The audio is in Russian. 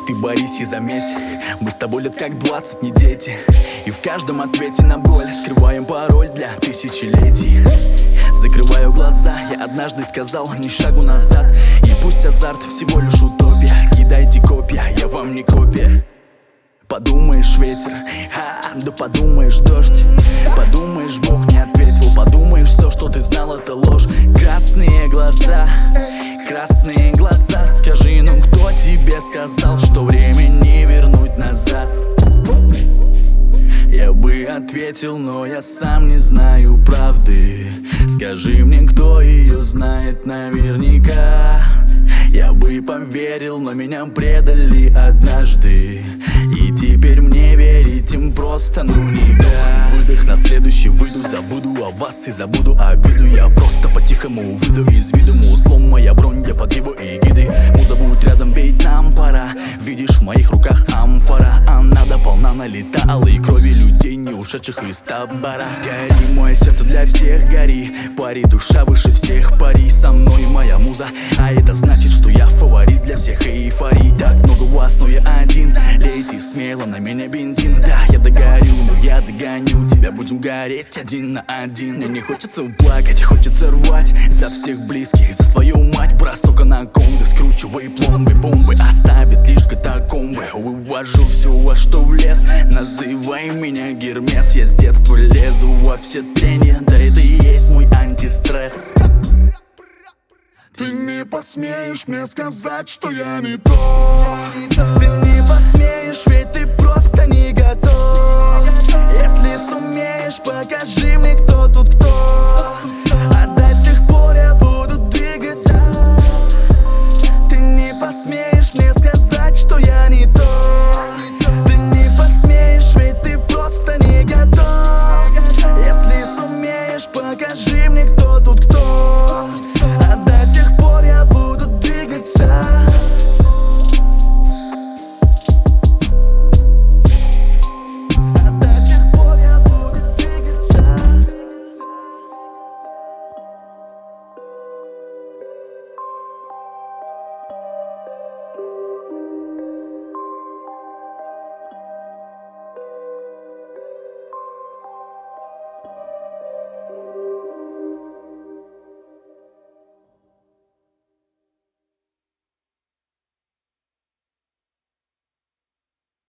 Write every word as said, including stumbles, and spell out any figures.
ты борись и заметь, мы с тобой лет как двадцать, не дети. И в каждом ответе на боль скрываем пароль для тысячелетий. Закрываю глаза, я однажды сказал ни шагу назад. И пусть азарт всего лишь утопия, кидайте копья, я вам не копия. Подумаешь ветер, а, да подумаешь дождь. Подумаешь Бог не ответил, подумаешь все, что ты знал, это ложь. Красные глаза, красные глаза, скажи, ну кто тебе сказал, что время не вернуть назад? Я бы ответил, но я сам не знаю правды. Скажи мне, кто ее знает наверняка. Я бы поверил, но меня предали однажды. И теперь мне верить им просто ну никак. Выдох, на следующий выйду, забуду о вас и забуду обиду. Я просто по-тихому выйду из виду. Узлом моя бронь, я под его эгидой. Муза будет рядом, ведь нам пора. Видишь, в моих руках амфора. Она дополна налита алой крови людей, не ушедших из табора. Гори, мое сердце для всех гори. Пари, душа выше всех пари. Со мной моя муза, а это значит, что я фаворит для всех эйфорий. Так много вас, но я один. Лейте смело на меня бензин. Да, я догорю, но я догоню тебя. Будем гореть один на один. Мне не хочется плакать, хочется рвать за всех близких, за свою мать. Бросок анаконды, скручивай пломбы. Бомбы оставят лишь катакомбы. Вывожу все, во что влез. Называй меня Гермес. Я с детства лезу во все трения. Да это и есть мой антистресс. Ты не посмеешь мне сказать, что я не то. Ты не посмеешь, ведь ты просто не готов. Если сумеешь, покажи мне, кто тут кто. А до тех пор я буду двигать. Ты не посмеешь.